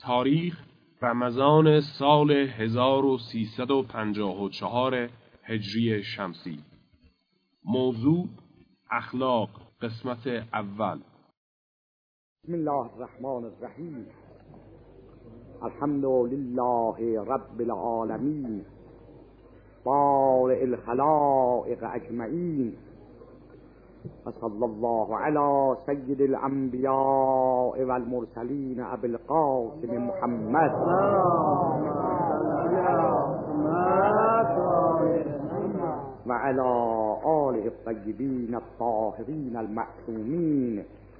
تاریخ رمضان سال 1354 هجری شمسی. موضوع اخلاق، قسمت اول. بسم الله الرحمن الرحیم. الحمد لله رب العالمین بارئ الخلائق اجمعین و صلی الله علی سید الانبیاء والمرسلین ابی القاسم محمد و علی آله الطیبین الطاهرین المعصومین.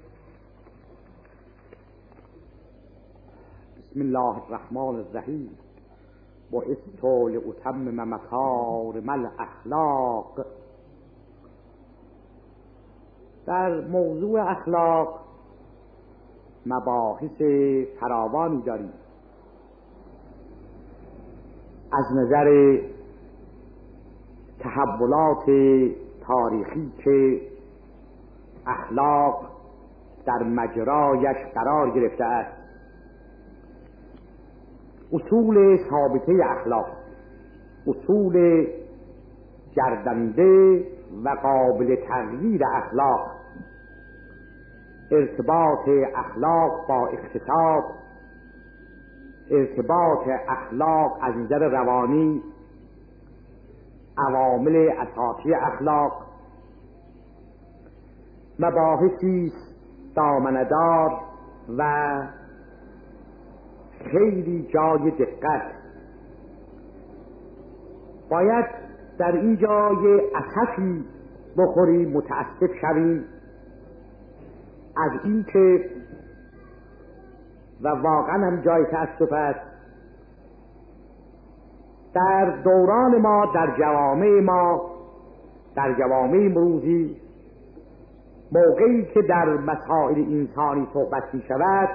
بسم الله الرحمن الرحیم. بعثت لأتمم مکارم الاخلاق. در موضوع اخلاق مباحث فراوانی داریم از نظر تحولات تاریخی که اخلاق در مجرایش قرار گرفته است. اصول ثابته اخلاق، اصول گردنده و قابل تغییر اخلاق، ارتباط اخلاق با اقتصاد، ارتباط اخلاق از نظر روانی، عوامل اساسی اخلاق، مباحثی دامنه‌دار و خیلی جای دقت. باید در این جای اسفی بخوریم، متاسف شویم از این که و واقعا هم جای تاسف است در دوران ما، در جوامع امروزی، موقعی که در مسائل انسانی صحبت می شود،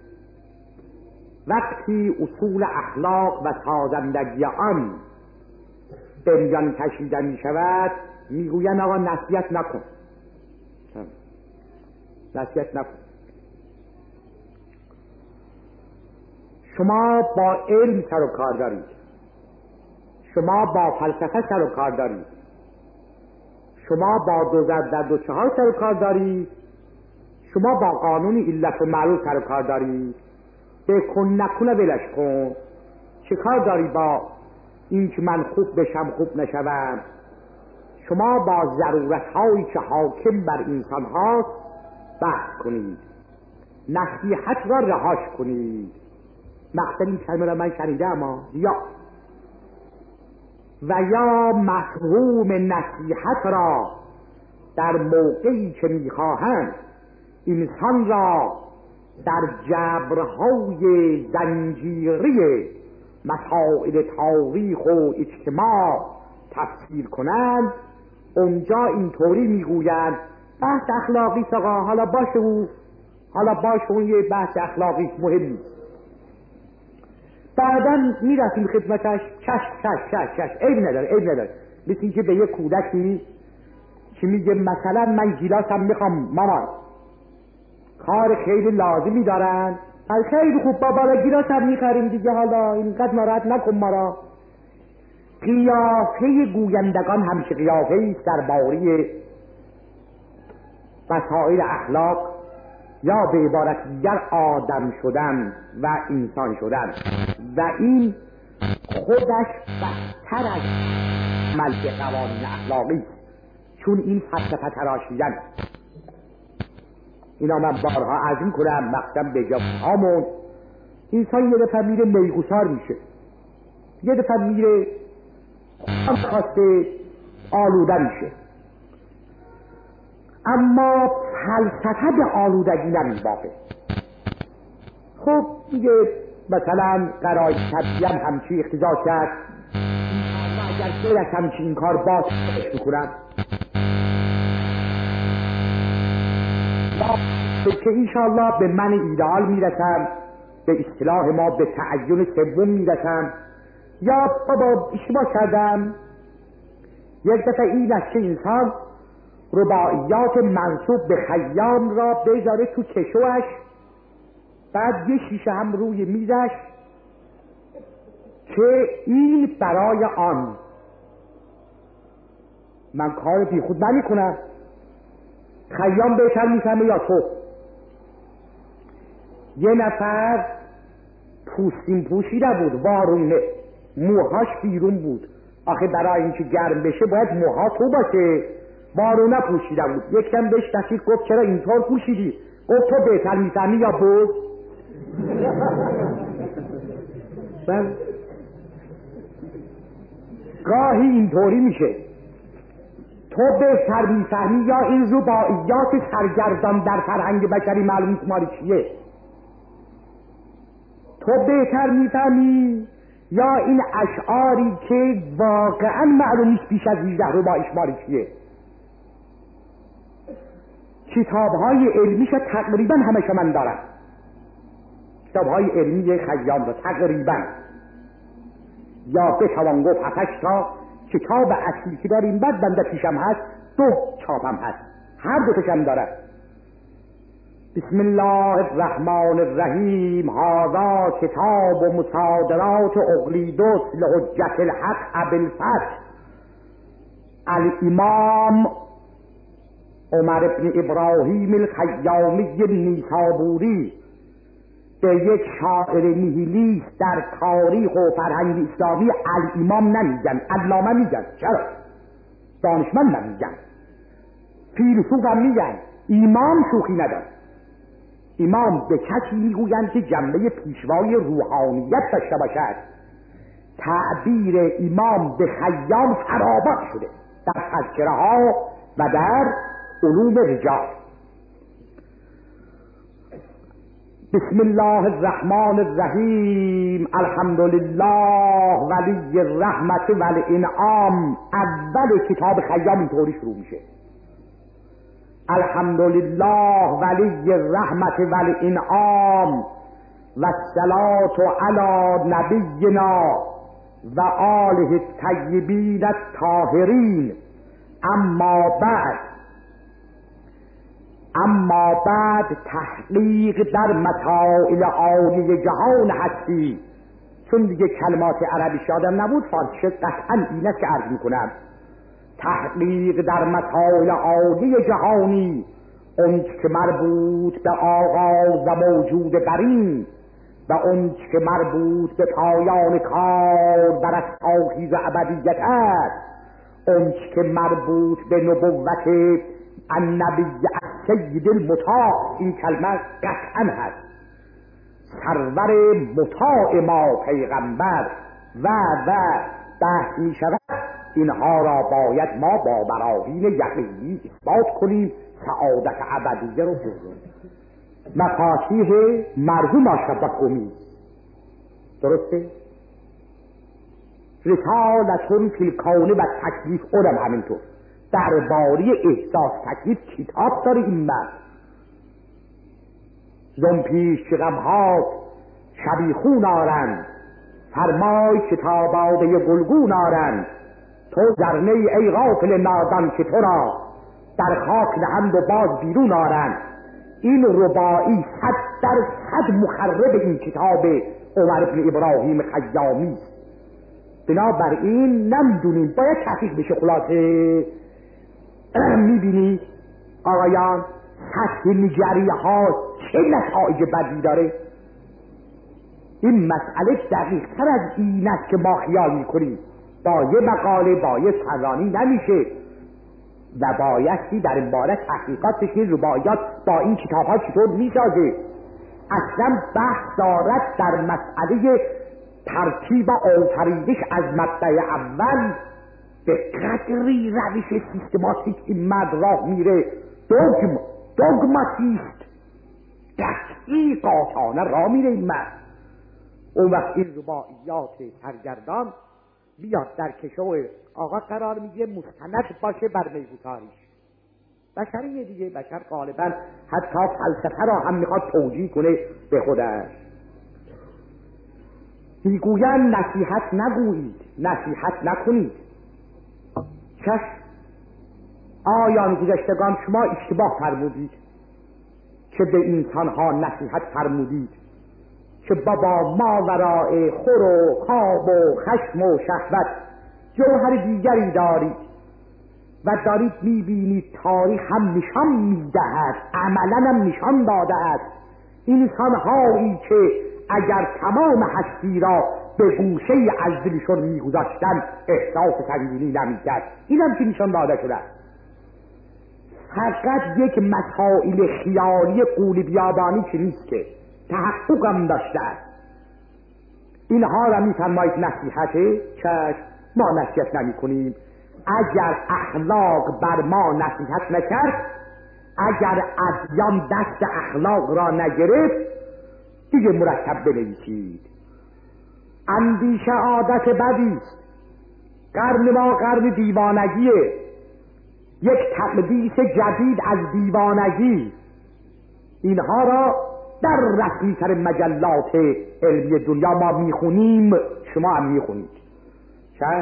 وقتی اصول اخلاق و سازندگی آن به میان کشیده می شود، می گویند آقا نصیحت نکن. شما با علم سر و کار دارید، شما با فلسفه سر و کار دارید، شما با 2 ضرب 2 4 سر و کار دارید، شما با قانون علت و معلول سر و کار دارید. به کن نکنه ولش کن. چه کار داری با این که من خوب بشم خوب نشوم؟ شما با ضرورت هایی که حاکم بر انسان هاست بحث کنید، نصیحت را رهاش کنید. مقصد این کلمه را من شنیدم یا مفهوم نصیحت را در موقعی که میخواهند انسان را در جبرهای زنجیری مسائل تاریخ و اجتماع تفسیر کنند، اونجا اینطوری میگویند بحث اخلاقی آقا، حالا باشه اون یه بحث اخلاقی مهم نیست. بعداً میرسیم خدمتش، چش عیب نداره. مثل این که به یه کودکی که میگه مثلا من گیلاسم میخوام مامان، کار خیلی لازمی دارن، خیلی خوب بابا گیلاسم میخریم دیگه، حالا اینقدر ناراحت نکن ما را. قیافه گویندگان همیشه قیافه است درباره مسائل اخلاق، یا به عبارت دیگر آدم شدن و انسان شدن، و این خودش بدتر از عمل به قوانین اخلاقی، چون این فلسفه تراشیدن. اینا من بارها عرض می‌کنم، مقصدم به جا همون انسان یه دفعه میره میگسار میشه، یه دفعه میره خواسته آلوده میشه، اما فلسفه به آلودگی نمیبافه. خب میگه مثلا قرای طبیعی همچی اختزاز کرد، اگر غیر از همچی این کار باز میکنن که انشاءالله به من ایدئال میرسم، به اصطلاح ما به تعین سوم میرسم، یا بابا اشتباه کردم. یک دفعه این است که انسان رباعیات منصوب به خیام را بذاره تو کشوش بعد یه شیشه هم روی میزش که این برای آن. من کار بی خود نمی کنم، خیام بهتر میفهمه یا تو. یه نفر پوستین پوشیده بود، وارونه، موهاش بیرون بود. آخه برای اینکه گرم بشه باید موها تو باشه، وارونه پوشیده بود. یکم بهش تشریف گفت چرا اینطور پوشیدی؟ گفت تو بهتر میفهمی یا بود؟ گاهی اینطوری میشه، تو بهتر میفهمی یا این رباعیات سرگردان در فرهنگ بشری معلوم نیست مالی چیه. تو بهتر میفهمی یا این اشعاری که واقعا معلوم نیست بیش از 18 رباعیش مالی چیه. کتابهای علمیش تقریبا همشو من دارم، کتابهای علمی خیام رو تقریبا، یا بتوان گفت 7-8 تا کتاب اصلی که داریم، بعد بنده پیشم هست 2 چاپم هست، هر 2 تاشم دارم. بسم الله الرحمن الرحیم. هذا کتاب مصادرات اقلیدس لحجت الحق ابوالفتح الامام عمر بن ابراهیم الخیامی نیسابوری، به یک شاعر نیهیلیست در تاریخ و فرهنگ اسلامی الامام نمیگن، علامه میگن. چرا؟ دانشمند نمیگن، فیلسوف هم میگن. امام شوخی نداره. امام به کسی میگویند که جنبه پیشوای روحانیت داشته باشد. تعبیر امام به خیام ترابط شده در تذکره ها و در علوم رجال. بسم الله الرحمن الرحیم. الحمد لله ولی الرحمت والانعام. اول کتاب خیام اینطوری شروع میشه، الحمد لله ولی الرحمت والانعام و الصلاة علی نبینا و آله الطیبین الطاهرین. اما بعد تحقیق در مسائل عالی جهان هستی. چون دیگه کلمات عربی شادم نبود، فارسی شد، قطعا اینه که عرض میکنم. تحقیق در مسائل عالی جهانی، اون که مربوط به آغاز و موجود برین و اون که مربوط به پایان کار بر اساخیز ابدیت است، اون که مربوط به نبوت النبی السید المطاع. این کلمه قطعا هست. سرور مطاع ما پیغمبر و بحث می شود. اینها را باید ما با براهین یقینی اثبات کنیم، سعادت ابدیه رو بزنیم. مفاتیح مرحوم آشرف قمی، درسته؟ رسالتون فی الکون و تکلیف، اونم همینطور درباره احساس تکلیف کتاب داره این مرد. زن پیش غمهات شبیخون آرند، فرمای کتاباده گلگون آرند. تو زرنه ای غافل نادان که تو را در خاک نهند و باز بیرون آرند. این رباعی 100% مخرب این کتاب عمر بن ابراهیم خیامی است. بنابراین نمیدونیم، باید تحقیق بشه. خلاصه میبینی آقایان سطح نگریه ها چه نتایج بدی داره. این مسئله دقیق تر از این است که ما خیال میکنیم. با یه مقاله با یه سرانی نمیشه و بایستی در این باره تحقیقات بشه. رباعیات با این کتاب ها چطور میسازه. اصلا بحث دارد در مسئله ترتیب آفریدش از مبدأ اول. به قدری روش سیستماتیک این مرد راه میره، دوگماتیست، قطعی قاطعانه راه میره این مرد. اون وقت این رباعیات سرگردان بیاد در کشو آقا قرار میگه مستند باشه بر میگوتاریش. بشریه دیگه، بشر غالبا حتی فلسفه را هم میخواد توجیه کنه به خودش. میگوین نصیحت نگویید، نصیحت نکنید. چشم، آیان گذشتگان شما اشتباه فرمودید که به انسانها نصیحت فرمودید. که بابا ماورای خور و خواب و خشم و شهوت جوهر دیگری دارید و دارید میبینید تاریخ هم نشان میدهد، عملا هم نشان داده است انسانهایی که اگر تمام هستی را به گوشه از دلشون میگذاشتن احساس سنگینی نمیکرد. این هم که نشان داده شده فقط یک مسائل خیالی قول بیابانی که نیست، که تحقق هم داشته است. اینها را میفرمایید نصیحته چشم، ما نصیحت نمی کنیم. اگر اخلاق بر ما نصیحت نکرد، اگر ادیان دست اخلاق را نگرفت، دیگه مرتب بنویسید. اندیشه عادت بدی است. قرن ما قرن دیوانگیه، یک تقدیس جدید از دیوانگی. اینها را در رسمی تر مجلات علمی دنیا ما میخونیم، شما هم میخونید. چشم،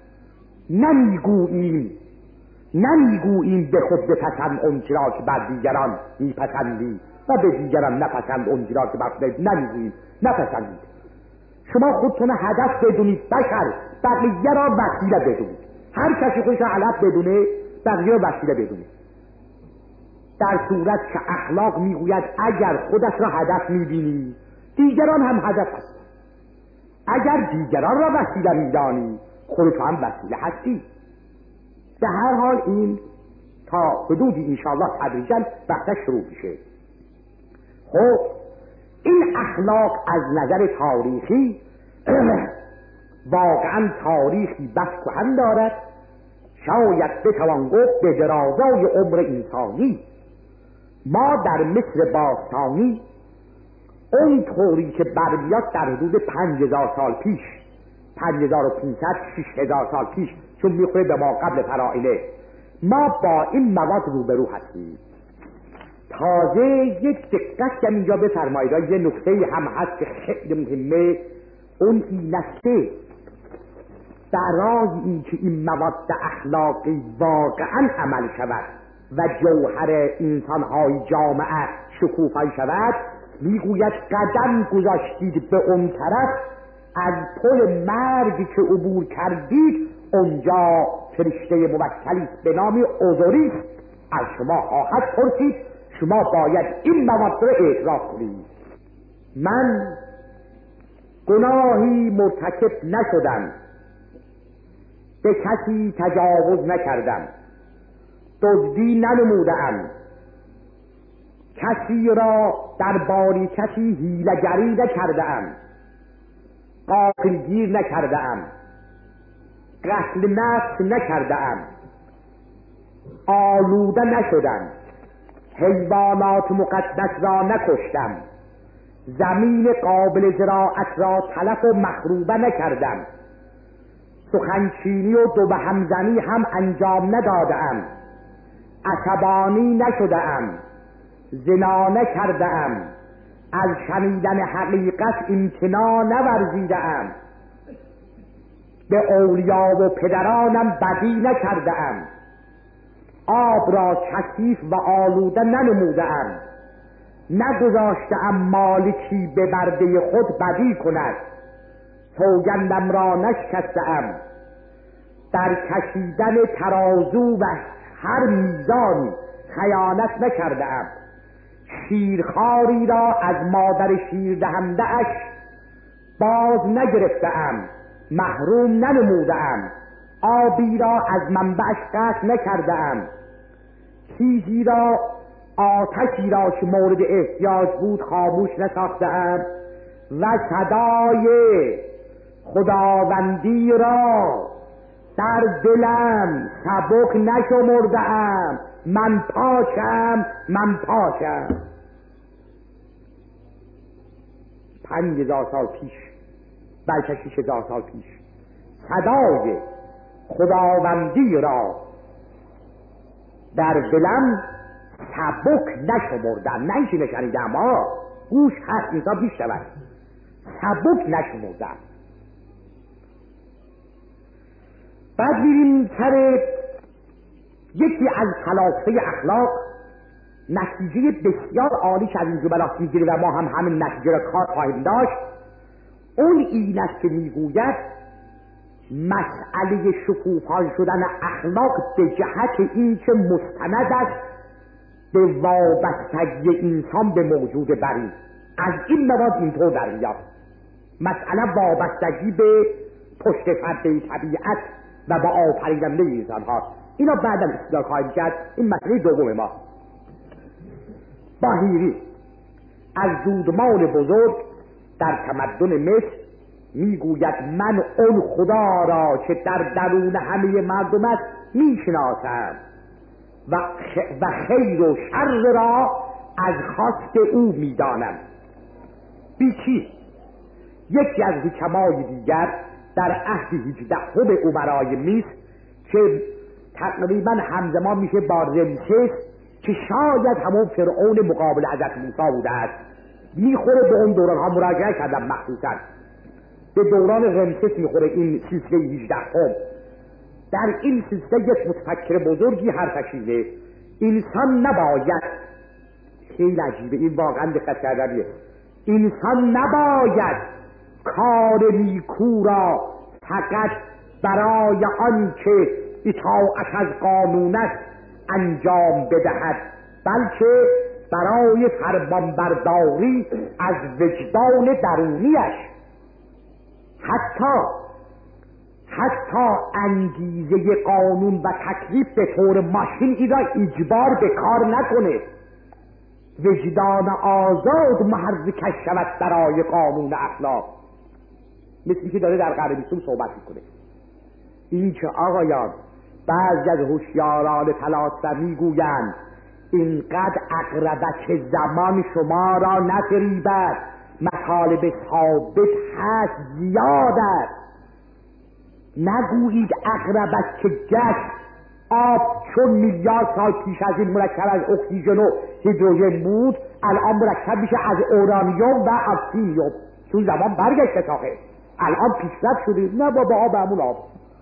نمیگوییم به خود بپسند اونچه را که بر دیگران میپسندی و به دیگران نپسند اونچه را که بر خودت نمیگوییم نپسندید. شما خودتون هدف بدونید، بشر بقیه را وسیله بدونید. هر کسی خودش را هدف بدونه، بقیه را وسیله بدونه. در صورت که اخلاق میگوید اگر خودش را هدف میبینی، دیگران هم هدف هست. اگر دیگران را وسیله میدانی، خودت هم وسیله هستی. به هر حال این تا حدودی انشاءالله تدریجاً وقتش شروع میشه. خب این اخلاق از نظر تاریخی واقعا تاریخی بس کهن دارد. شاید بتوان گفت به درازای عمر انسانی ما در مصر باستانی اون طوری که برمیاد در حدود 5000 سال پیش، 5500 6000 سال پیش، چون میخوره به ما قبل فراعنه، ما با این مواد روبرو هستیم. تازه یک دقت که اینجا بفرمایید، یه نکته هم هست که خیلی مهمه. اون این است که برای این که این مواد اخلاقی واقعا عمل شود و جوهر انسانهای جامعه شکوفایی شود، میگوید قدم گذاشتید به اون طرف، از پل مرگی که عبور کردید اونجا فرشته موکلی به نام اوزوریس از شما خواهد پرسید، شما باید این مواد را اعتراف کنید. من گناهی مرتکب نشدم، به کسی تجاوز نکردم، دزدی ننمودم، کسی را در باریکتی حیله‌گری نکردم، غافلگیر نکردم، قتل نفس نکردم، آلوده نشدم، حیوانات مقدس را نکشتم، زمین قابل زراعت را تلف و مخروبه نکردم، سخنچینی و دو به همزنی هم انجام ندادم، عصبانی نشدم، زنا نکردم، از شنیدن حقیقت امتناع نورزیدم، به اولیا و پدرانم بدی نکردم، آب را کثیف و آلوده ننمودم، نگذاشتم مالکی به برده خود بدی کند، سوگندم را نشکستم، در کشیدن ترازو و هر میزانی خیانت نکردم، شیرخواری را از مادر شیر دهنده اش باز نگرفتم، محروم ننمودم، آبی را از منبعش قطع نکردم، چیزی را آتشی را که مورد احتیاج بود خاموش نساختم و صدای خداوندی را در دلم سبک نشمردم. من پاکم، من پاکم. 5000 سال پیش، بلکه 6000 سال پیش، صدای خداوندی را در دلم سبک نشمردم. نه اینکه نشنیدم، گوش هست انسان بیش شود، سبک نشمردم. بعد میریم سر یکی از فلاسفه اخلاق نتیجه بسیار عالی که از این جملات میگیره و ما هم همین نتیجه را کار خواهیم داشت، اون این است که میگوید مسئله شکوفان شدن اخلاق به جهت این که مستند است به وابستگی انسان به موجود برین. از این مواد اینطور در میاد مسئله وابستگی به پشت پرده طبیعت و با آفریدنده انسان ها. اینا بعدا استدلال خواهیم کرد. این مسئله دوم ما. باهیری از دودمان بزرگ در تمدن مصر میگوید من اون خدا را که در درون همه مردم است میشناسم و خیر و شر را از خواست او میدانم. بیچی یکی از حکمای دیگر در عهد 18 امرای مصر که تقریبا همزمان میشه با رمسس که شاید همون فرعون مقابل حضرت موسی بوده است، میخوره به اون دوران ها مراجعه کردم، مخصوصا به دوران رمسس میخوره این سلسله 18. در این سلسله یک متفکر بزرگی حرفش اینه انسان نباید، خیلی عجیبه این واقعا دقت کردنیه، انسان نباید کار نیکو را فقط برای آن که اطاعت از قانون است انجام بدهد، بلکه برای فرمانبرداری از وجدان درونیش. حتی انگیزه قانون و تکلیف به طور ماشین ای را اجبار به کار نکنه. وجدان آزاد محرکش شود برای قانون اخلاق. مثلی که داره در قرن 20 صحبت میکنه. این که آقایان بعضی از هوشیاران فلاسفه میگویند اینقدر عقربک زمان شما را نفریبد، مطالب ثابت هست، زیاد است. نگویید عقربک گشت آب چون میلیارد سال پیش از این مرکب از اکسیژن و هیدروژن بود الان مرکب میشه از اورانیوم و اکسیلیوم. چون زمان برگشته ساخه الان پیشرفت شده. نه بابا آب همون آب.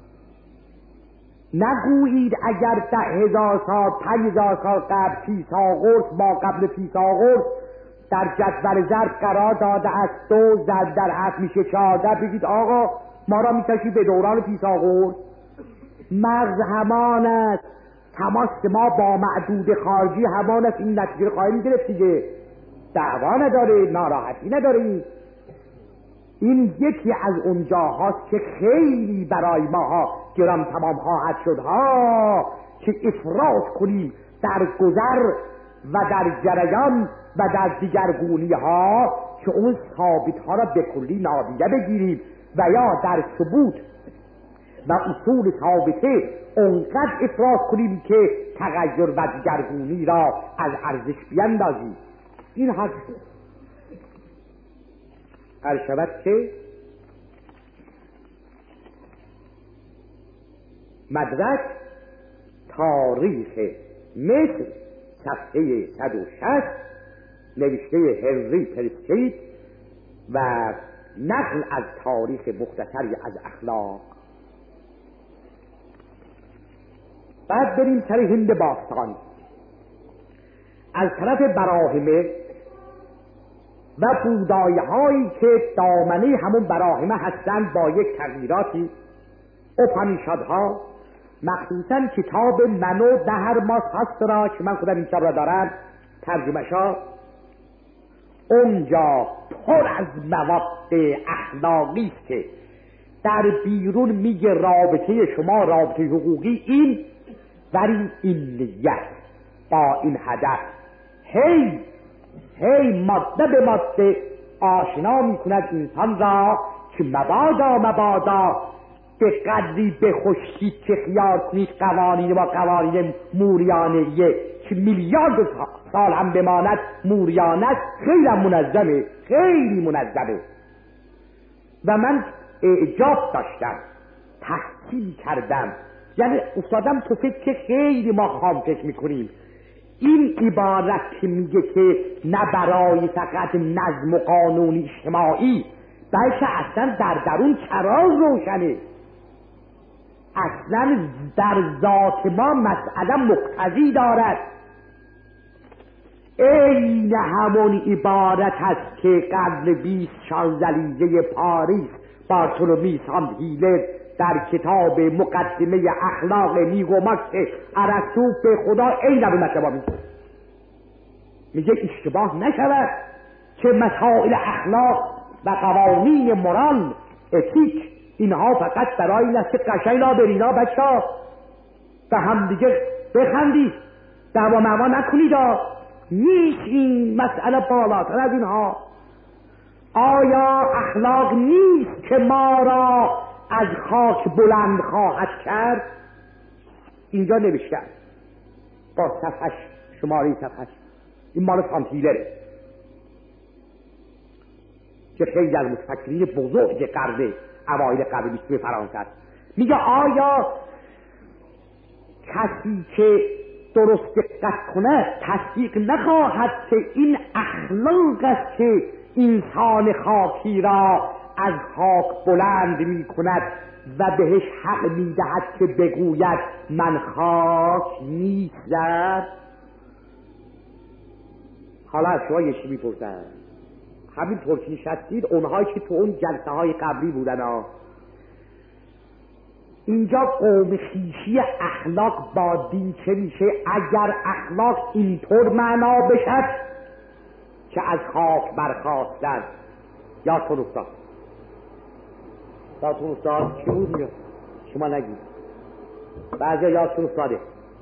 نگویید اگر 10,000 سال 5,000 سال قبل فیثاغورس ما قبل فیثاغورس در جدول ضرب قرار داده است 2 ضرب در 7 میشه 14، بگید آقا ما را میکشید به دوران فیثاغورس. مغز همان است، تماس ما با معدود خارجی همان است. این نتیجه خواهیم گرفت دیگه، دعوا نداره، ناراحتی نداره. این یکی از اونجاهاست که خیلی برای ماها گران تمام خواهد شد ها که افراط کنیم در گذر و در جریان و در دیگرگونی ها که اون ثابت ها را به کلی نادیده بگیریم و یا در ثبوت و اصول ثابته اونقدر افراط کنیم که تغییر و دیگرگونی را از ارزش بیندازیم. این حق هر شود که مدرک تاریخ مصر صفحه 160 نوشته هنری پرسکید و نقل از تاریخ مختصری از اخلاق. بعد بریم سر هند باستان. از طرف براهمه و بودایه هایی که دامنه همون براهمه هستند با یک تغییراتی، اپانیشادها مخصوصا کتاب منو دهرما شاسترا که من خودم این کتاب را دارم ترجمه‌شا، اونجا پر از مواد اخلاقی است که در بیرون میگه رابطه شما رابطه حقوقی این ولی این نیت با این هدف هی ماده به ماده آشنا میکند انسان را که مبادا به قدری بخشید که خیال کنید قوانین و قوانین موریانه که میلیارد سال هم بماند موریانه است، خیلی منظمه. و من اعجاب داشتم، تحصیل کردم، یعنی افتادم تو فکر که خیلی ما خام فکر میکنیم. این عبارت که میگه که نه برای فقط نظم و قانون اجتماعی بلکه اصلا در درون چراغ روشنه، اصلا در ذات ما مسئله مقتضی دارد. این همون عبارت است که قرن 20 شانزلیزه پاریس بارتولومی هیلر در کتاب مقدمه اخلاق نیگو ماکس ارسطو به خدا عین به مطلب میگه اشتباه نشود که مسائل اخلاق و قوانین مورال اتیک اینها فقط برای این است که قشنگ را برینا بچه به هم دیگه بخندید دعوا معوا نکنید نیست این مسئله بالاتر از اینها. آیا اخلاق نیست که ما را از خاک بلند خواهد کرد؟ اینجا نوشته با صفحش شماره صفحش این مال سانتیلره که خیلی از متفکرین بزرگ قرن اوایل قرن 20 فرانسه است. میگه آیا کسی که درست دقت کنه تصدیق نخواهد که این اخلاق است که انسان خاکی را از خاک بلند می کند و بهش حق می دهد که بگوید من خاک نیستم؟ حالا از شما یه چی می پرسن همین طور که نشستید اونهایی که تو اون جلسه های قبلی بودن اینجا قوم خویشی اخلاق با دین چه میشه اگر اخلاق اینطور معنا بشد که از خاک برخاستن؟ یادتون افتاد چی بود میاد شما نگید بعضی یادتون افتاده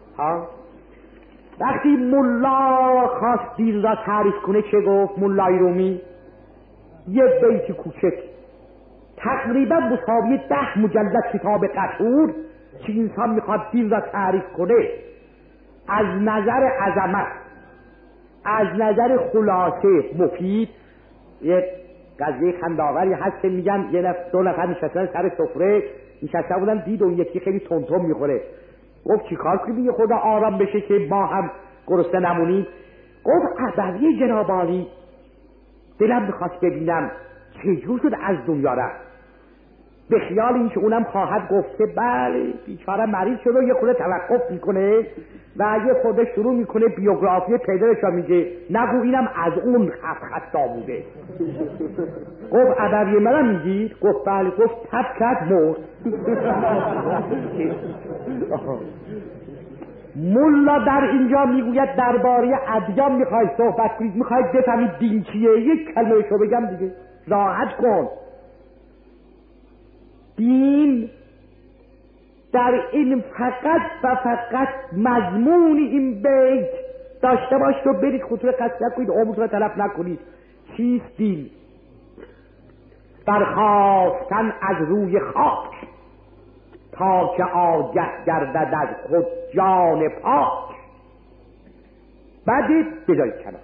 وقتی ملا خواست دین را تعریف کنه چه گفت ملای رومی؟ یه بیت کوچک تقریبا مساوی 10 مجلد کتاب قشور که انسان میخواد دین را تعریف کنه از نظر عظمت از نظر خلاصه مفید. یک قضیه خنداوری هست که میگن دو نفر نشستن سر سفره نشسته بودن دید اون یکی خیلی تونتون میخوره گفت چی کار کنیم یه خدا آرام بشه که ما هم گرسنه نمونیم؟ گفت عبوی جناب عالی دلم میخواست ببینم چجور شد از دنیا رفت. به خیال این که اونم خواهد گفت که بله بیچاره مریض شده یه خورده توقف میکنه و یه خورده شروع میکنه بیوگرافی پدرش را میگه نگو اینم از اون خطا بوده. گفت ادبی منم میگید؟ گفت بله. گفت تب کرد مرد. ملا در اینجا میگوید درباره ادیان میخواید صحبت کنید میخواید بفهمید دین چیه یک کلمه شو بگم دیگه راحت کن. دین در این فقط و فقط مضمون این بیت داشته باشید و برید خطور قصد نکنید عمر را تلف نکنید. چیست دین؟ برخاستن از روی خاک تا که آگه گردد از خود جان پاک. بعدید بذارید کنار.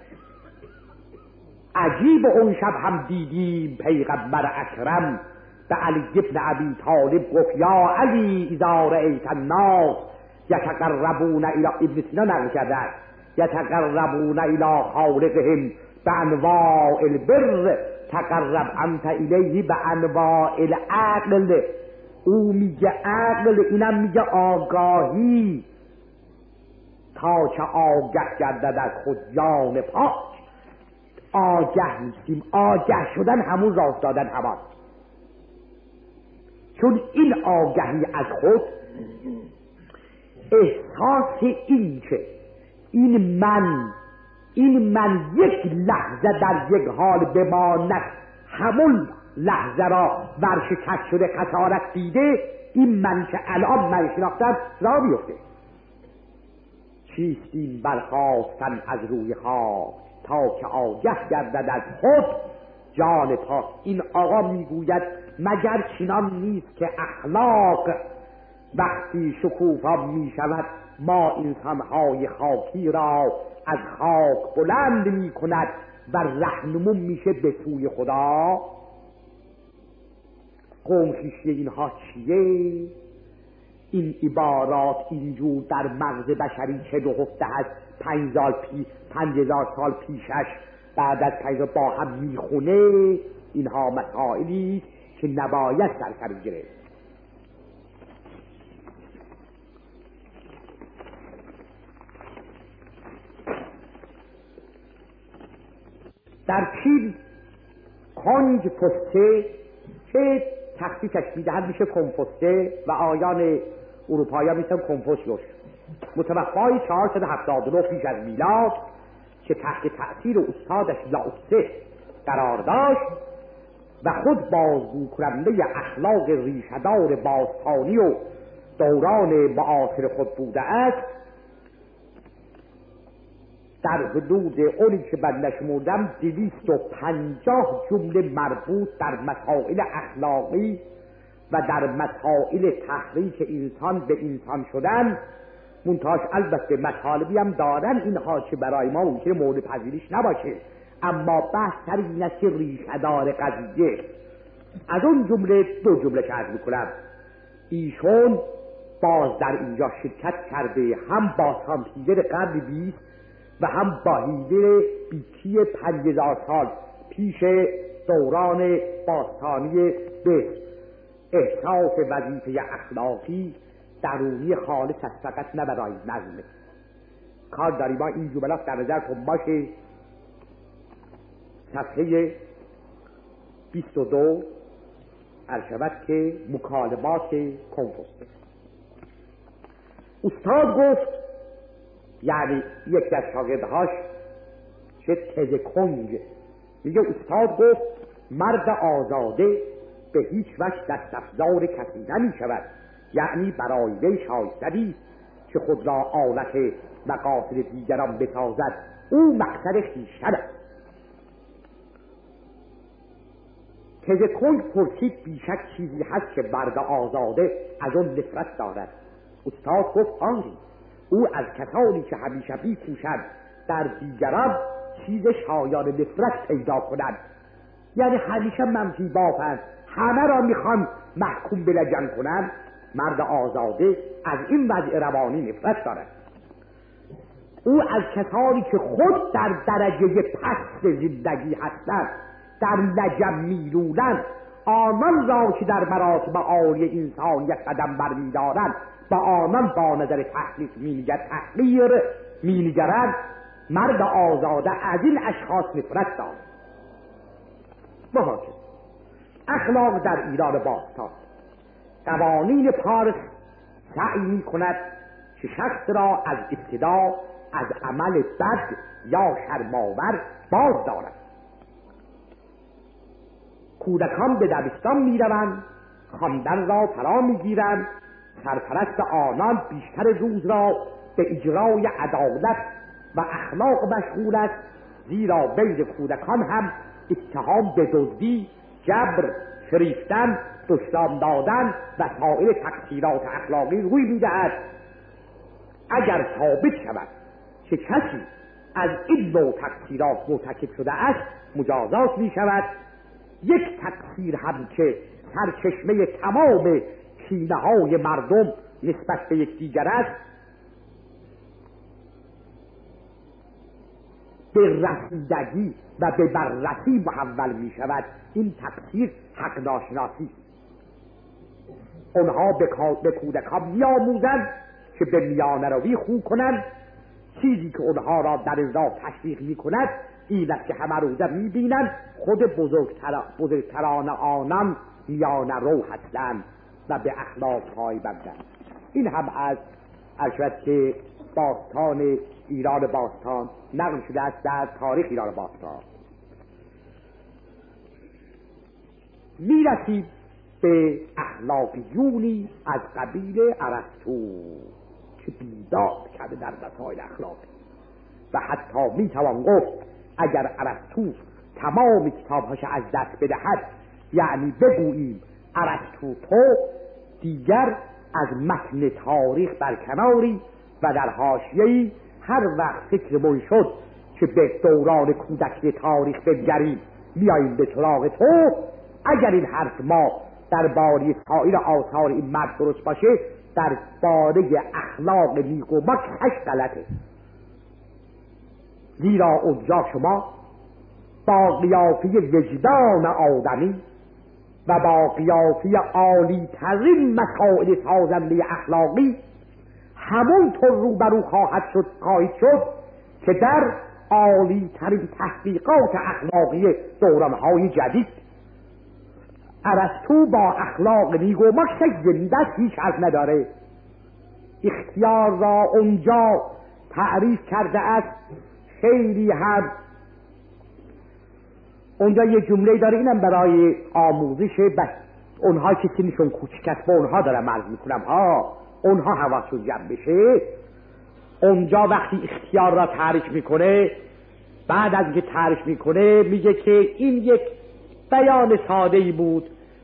عجیب اون شب هم دیدیم پیغمبر اکرم به علی ابن ابی طالب گفت یا علی اذا رأیت الناس یتقربون الی ابن سینا نقل کرده یتقربون الی خالقهم بانواع البر تقرب انت الیه بانواع العقل. او میگه عقل اینم میگه آگاهی تا که آگه گردد از خود جان پاک. آگه نیستیم آگه شدن همون راه دادن همان چون این آگهی از خود احساس این که این من یک لحظه در یک حال بماند همون لحظه را ورشکست شده خسارت دیده این من که الان من شناختم را بیفته. چیست این برخاستن از روی خاک تا که آگه گردد از خود جان پاک؟ این آقا میگوید مگر چنان نیست که اخلاق وقتی شکوفا می شود ما انسانهای خاکی را از خاک بلند می کند و رهنمون میشه به سوی خدا؟ قوم خویشی اینها چیه؟ این عبارات اینجور در مغز بشری چه هفته هست 5000 سال پیشش بعد از 5000 با هم میخونه. اینها مسائلی که نباید سرسر گرفت. در چین کنج پسته که تخصیصش میدهد میشه کنفوسته و آیان اروپایی ها میشن کنفوسیوس، متوفای 479 پیش از میلاد، که تحت تأثیر استادش لاوتسه قرار داشت و خود بازگو کننده اخلاق ریشه‌دار باستانی و دوران معاصر خود بوده است. در حدود اونی که من نشمردم 250 جمله مربوط در مسائل اخلاقی و در مسائل تحریک انسان به انسان شدن، منتهاش البته مطالبی هم دارن اینها که برای ما ممکنه مورد پذیرش نباشه، اما بحث سر این است که ریشه‌دار قضیه. از اون جمله 2 جمله که عرض میکنم، ایشون باز در اینجا شرکت کرده، هم با سانتیزر قرن 20 و هم با هیدر بیکی 5000 سال پیش دوران باستانی به احساس وظیفه اخلاقی درونی خالص است، فقط نه برای نظم کار داریم. ما این جملات در نظرتون باشه. صفحه 22 ارشبت که مکالمات کنفوسیوس. استاد گفت، یعنی یک در شاگردهاش چه تزکنگ، میگه استاد گفت مرد آزاده به هیچ وجه دست افزار کسی نمی شود، یعنی برای وی شایستگی که خود را آلت مقاصد دیگران بسازد، او مقصد خویشتن است. تزکنگ پرسید بیشک چیزی هست که مرد آزاده از اون نفرت دارد؟ استاد گفت آنی، او از کسانی که همیشه بی‌کوشند در دیگران چیز شایان نفرت پیدا کنند، یعنی همیشه منفی بافند، همه را میخوان محکوم به لجن کنند. مرد آزاده از این وضع روانی نفرت دارد. او از کسانی که خود در درجه پست زندگی هستند در لجن میلولند، آنان را که در مراتب عالی انسانیت قدم برمی‌دارند با آنان با نظر تحقیر می‌نگرند. مرد آزاده از این اشخاص نفرت دارد. مهاجم اخلاق در ایران باستان، قوانین پارس سعی می‌کند که شخص را از ابتدا از عمل بد یا شرم‌آور باز دارد. کودکان به دبستان می‌روند، خواندن را فرا می‌گیرند، سرپرست آنان بیشتر روز را به اجرای عدالت و اخلاق مشغول است، زیرا بین کودکان هم اتهام به دزدی، جبر، فریفتن، دشنام دادن و سایر تقصیرات اخلاقی روی می‌دهد. اگر ثابت شود که کسی از این نوع تقصیرات مرتکب شده است، مجازات می‌شود. یک تقصیر هم که سرچشمه تمام کینه‌های مردم نسبت به یکدیگر است، به رسیدگی و به بررسی محول می شود. این تقصیر حق ناشناسی. اونها به کودکان می آموزند که به میانه روی خو کنند. چیزی که اونها را در راه تشویق می کند این است که همه روزه می بینند خود بزرگتران آنان میانه رو هستند و به اخلاق پایبندند. این هم از ارشد که باستان ایران باستان نقل شده است در تاریخ ایران باستان. میرسید به اخلاقیونی از قبیل ارسطو که بیداد کرده در مسائل اخلاق و حتی میتوان گفت اگر ارسطو تمام کتابهاش از دست بدهد، یعنی بگوییم ارسطو تو دیگر از متن تاریخ برکناری و در حاشیه‌ای هر وقت فکرمون شد که به دوران کودکی تاریخ بنگریم میاییم به سراغ تو. اگر این حرف ما در باره سایر آثار این مرد درست باشه، در باره اخلاق نیک و بد غلطه. زیرا اونجا شما با قیافه وجدان آدمی و با قیافه عالی ترین مسائل سازنده اخلاقی همونطور روبرو خواهید شد که در عالی ترین تحقیقات اخلاقی دورانهای جدید. ارسطو با اخلاق نیک و مکس زنده هیچ حرف نداره. اختیار را اونجا تعریف کرده است. خیلی هم اونجا یه جمله داره، اینم برای آموزش اونها که سنشون کوچیک است، با اونها دارم عرض میکنم اونها حواسشون جمع بشه. اونجا وقتی اختیار را تعریف میکنه، بعد از اینکه تعریف میکنه میگه که این یک بیان ساده‌ای بود.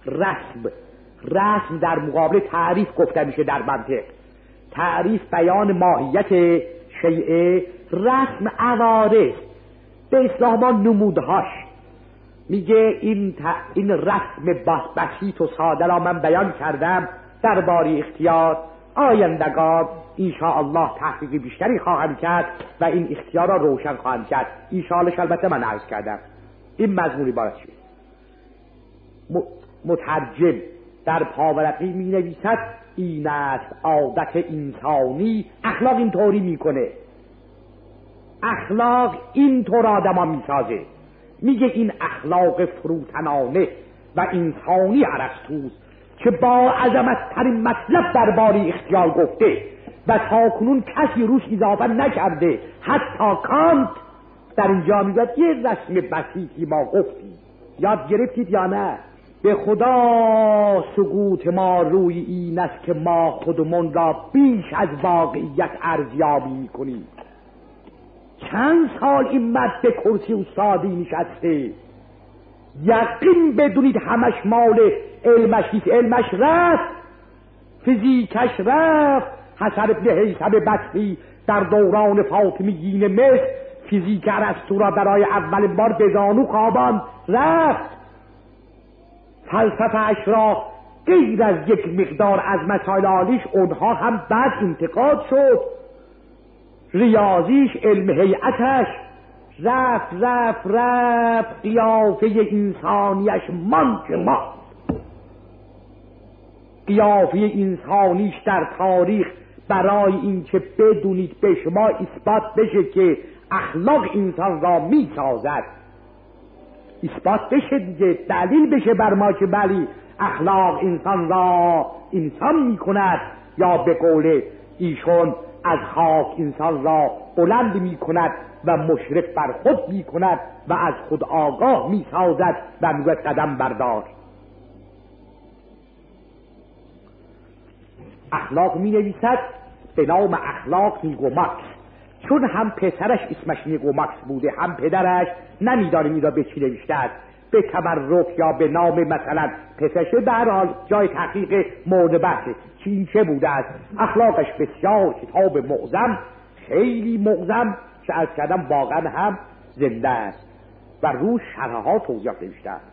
رسم در مقابل تعریف گفته میشه در منطق. تعریف بیان ماهیت شیء، رسم عوارض، به اصطلاح ما نمودهاش. میگه این رسم بسیط و ساده را من بیان کردم درباره اختیار. آیندگان انشاءالله تحقیق بیشتری خواهم کرد و این اختیار را روشن خواهم کرد. انشاءالله البته من عرض کردم این مضمون عبارت چیه. مترجم در پاورقی می نویسد این است عادت انسانی. اخلاق اینطوری میکنه، اخلاق اینطور آدم می سازه. میگه این اخلاق فروتنانه و انسانی ارسطوست که با عظمت ترین مطلب درباره اختیار گفته و تاکنون کسی روش اضافه نکرده. حتی کانت در اینجا میگه یه رسم بسیطی ما گفتیم، یاد گرفتید یا نه؟ به خدا سقوط ما روی این است که ما خودمون را بیش از واقعیت ارزیابی میکنیم. چند سال این مرد به کرسی استادی نشسته، یقین بدونید همش مال علمش نیست. علمش رفت، فیزیکش رفت. حسن ابن هیثم بصری در دوران فاطمیین مصر فیزیک ارسطو را برای اولین بار به زانو خواباند، رفت. فلسفه‌اش را غیر از یک مقدار از مسائل عالیش اونها هم بعد انتقاد شد. ریاضیش، علم هیئتش رفت قیافه انسانیش مان که ما قیافه انسانیش در تاریخ برای این که بدونید به شما اثبات بشه که اخلاق انسان را می سازد، اثبات بشه دیگه، دلیل بشه بر ما که بلی اخلاق انسان را انسان می کند، یا به قول ایشون از خاک انسان را بلند می کند و مشرف بر خود می کند و از خود آگاه می سازد و می گوید قدم بردار. اخلاق می نویسد به نام اخلاق نیگوماکس، چون هم پسرش اسمش نیگوماکس بوده هم پدرش، نمیدانیم این را به چی نوشته است، به تبرک یا به نام مثلا پسرش. به هر حال جای تحقیق مورد بحثه این چه بوده است. اخلاقش بسیار کتاب معظم، خیلی معظم که از کردم واقعا هم زنده است و روش شرحها توضیح نوشته است.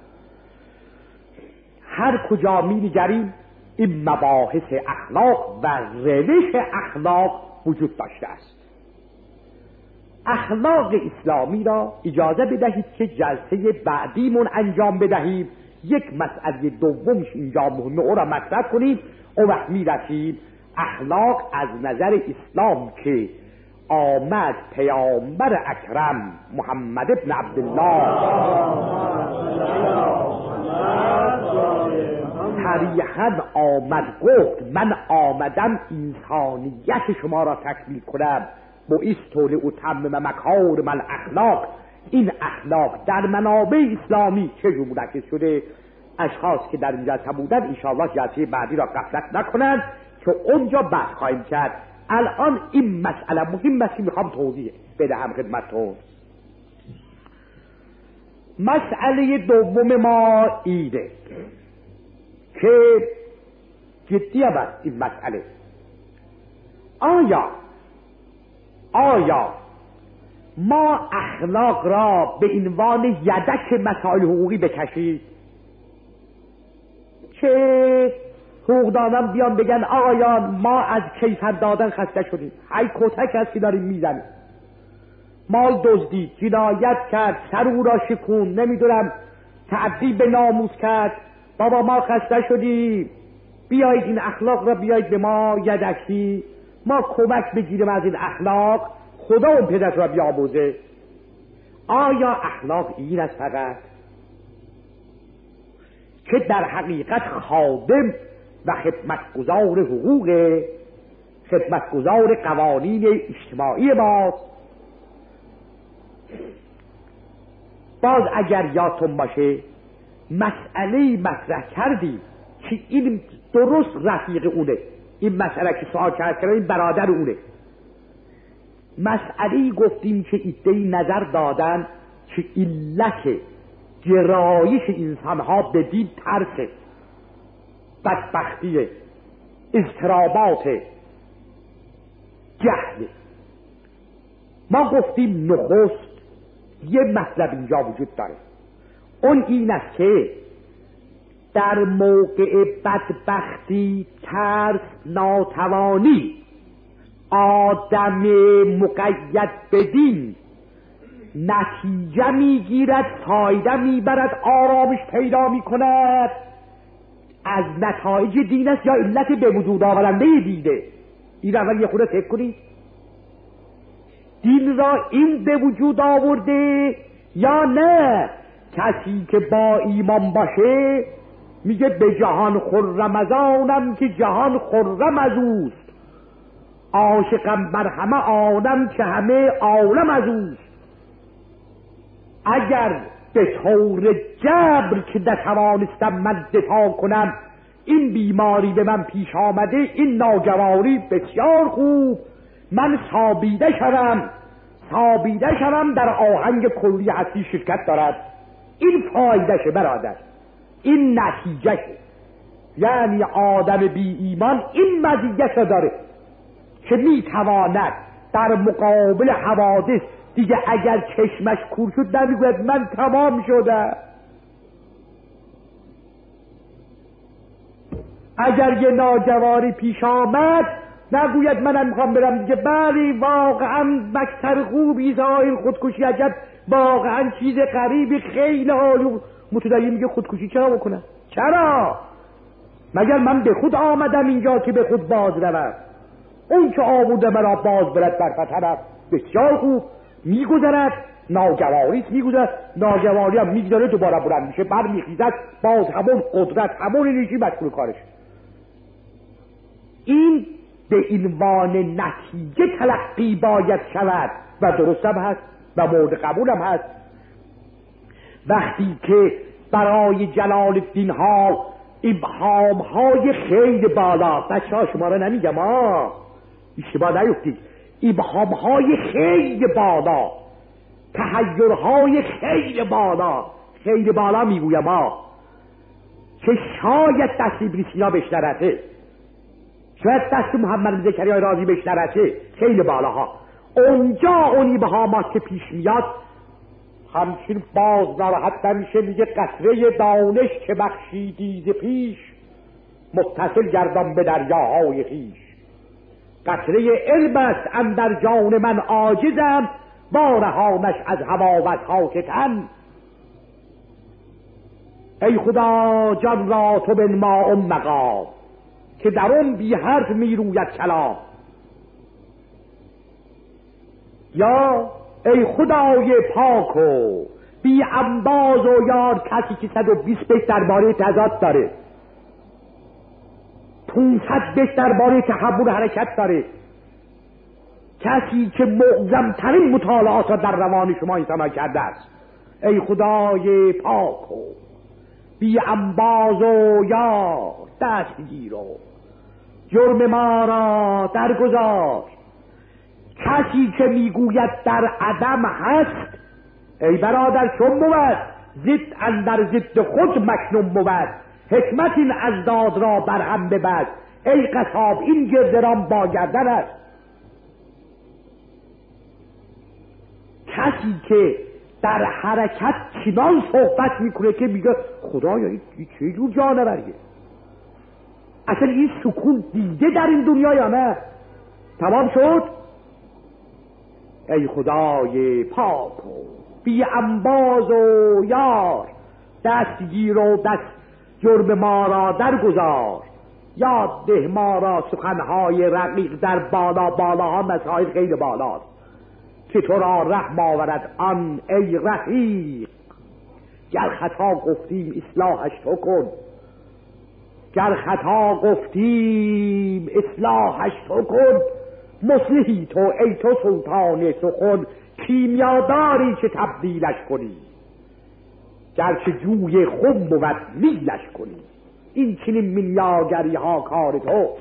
هر کجا می نگریم این مباحث اخلاق و روش اخلاق وجود داشته است. اخلاق اسلامی را اجازه بدهید که جلسه بعدیمون انجام بدهیم. یک مسئله دومش اینجا مهمه، او را مطرح کنیم. او وقت میرسیم اخلاق از نظر اسلام که آمد پیامبر اکرم محمد ابن عبدالله صریحاً آمد گفت من آمدم انسانیت شما را تکمیل کنم، بعثت لأتمم مکارم الاخلاق. این اخلاق در منابع اسلامی چه منعکس شده؟ اشخاص که در این جلسه بودن انشاءالله جلسه بعدی را غفلت نکنند که اونجا بحث خواهیم کرد. الان این مسئله مهم است که میخوام توضیح بدهم خدمتتون. مسئله دوم ما ایده که جدی است این مسئله. آیا ما اخلاق را به عنوان یدک مسائل حقوقی بکشید که حقوقدانان بیان بگن آقایان ما از کیفر دادن خسته شدیم، هی کتک هستی داریم میزنیم، مال دزدید، جنایت کرد، سر او را شکون، نمیدونم تعدی به ناموس کرد، بابا ما خسته شدیم، بیایید این اخلاق را بیایید به ما یدکی، ما کمک بگیریم از این اخلاق، خدا اون پدرت را بیاموزه. آیا اخلاق این است فقط که در حقیقت خادم و خدمتگزار حقوق، خدمتگزار قوانین اجتماعی ماست؟ باز اگر یادتون باشه مسئله مطرح کردیم که این درست رفیق اونه، این مسئله که سوال کردن این برادر اونه. مسئله گفتیم که ایده‌ای نظر دادن که علت گرایش انسانها به دین ترس، بدبختی، اضطرابات، جهل. ما گفتیم نخست یه مطلب اینجا وجود داره، اون این است که در موقع بدبختی، ترس، ناتوانی آدم مقید به دین نتیجه میگیرد، فایده میبرد، آرامش پیدا میکند، از نتایج دین است یا علت به وجود آورنده دینه؟ این اول یه خورده فکر کنید. دین را این به وجود آورده یا نه؟ کسی که با ایمان باشه میگه به جهان خرم از آنم که جهان خرم از اوست، عاشقم بر همه آدم که همه عالم از اوست. اگر به طور جبر که نتوانستم من دفاع کنم این بیماری به من پیش آمده، این ناجواری بسیار خوب، من سابیده شدم در آهنگ کلی هستی شرکت دارد. این فایدهشه برادر، این نتیجهشه. یعنی آدم بی ایمان این مزیت داره که میتواند در مقابل حوادث دیگه اگر چشمش کور شد نمیگوید من تمام شده، اگر یه ناجواری پیش آمد نگوید منم میخوام برم دیگه، بلی واقعا بکتر خوبی این خودکشی، عجب واقعا چیز غریبی، خیلی عالی. متدین میگه خودکشی چرا بکنم؟ چرا؟ مگر من به خود آمدم اینجا که به خود باز روم؟ اون که آورده مرا باز برد بر طرف بسیار خوب، میگذرد، ناجواریست، میگذرد، ناجواری هم میگذاره، دوباره بلند میشه، بر میخیزد، باز همون قدرت، همون انرژی مشغول کارش. این به عنوان نتیجه تلقی باید شود و درست هم هست و مورد قبول هم هست. وقتی که برای جلال الدین ها ابهام های خیلی بالا، بچه ها شما را نمیگم اشتباه نیفتید، ابهام های خیلی بالا، تحیرهای خیلی بالا میگویم که شاید دست ابن سینا بهش نرسه، شاید دست محمد زکریا رازی بهش نرسه، خیلی بالاها. اونجا اون ابهامات که پیش میاد همچین باز ناراحت نمیشه، میگه قطره دانش که بخشیدی ز پیش، متصل گردان به دریاهای خویش. قطره علم است اندر جان من عاجزم، بارهانش از هوا و خاک تن. ای خدا جان را تو بنما مقام، که در اون بی حرف می روید کلام. یا ای خدای پاک و بی انباز و یار، کسی که 120 بیت درباره تضاد داره، 500 بیت درباره تحول حرکت داره، کسی که معظم‌ترین مطالعات را در روان شما انسان کرده است. ای خدای پاک و بی انباز و یار، دستگیر و جرم ما را درگذار. کسی که میگوید در عدم هست، ای برادر چون بود؟ ضد اندر ضد خود مکنون بود، حکمت این ازداد را برهم ببد. ای قصاب این گردران با گردن است. کسی که در حرکت چنان صحبت میکنه که میگه خدایا این چه جور جانوریه، اصلا این سکون دیده در این دنیا یا نه؟ تمام شد. ای خدای پاک و بی انباز و یار، دستگیر و دست جرم ما را درگذار. یاد ده ما را سخنهای رقیق در بالاها، مسائل خیلی بالاست که تو را رحم آورد آن ای رفیق. گر خطا گفتیم اصلاحش تو کن، گر خطا گفتیم اصلاحش تو کن. مصلحی تو ای تو سلطان سخن، کیمیاداری که تبدیلش کنی. گرچه جوی خون بود میلش کنی. این چنین میلیاگری ها کار توست.